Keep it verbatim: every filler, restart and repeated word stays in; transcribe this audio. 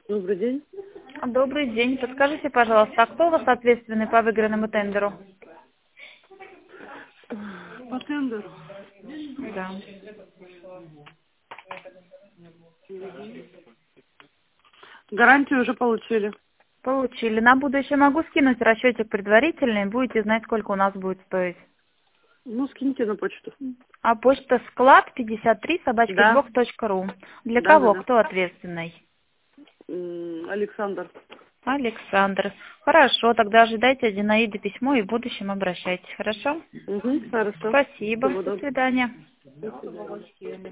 Добрый день. Добрый день. Подскажите, пожалуйста, а кто у вас ответственный по выигранному тендеру? По тендеру. Да. Гарантию уже получили. Получили. На будущее могу скинуть расчетик предварительный, будете знать, сколько у нас будет стоить. Ну, скиньте на почту. А почта склад пятьдесят три собачка Да. xbox точка ру. Для Да, да, кого? да. Кто ответственный? М, Александр. Александр. Хорошо, тогда ожидайте от Зинаиды письмо и в будущем обращайтесь. Хорошо? Угу, хорошо. Спасибо. Всего До доброго. свидания. До свидания.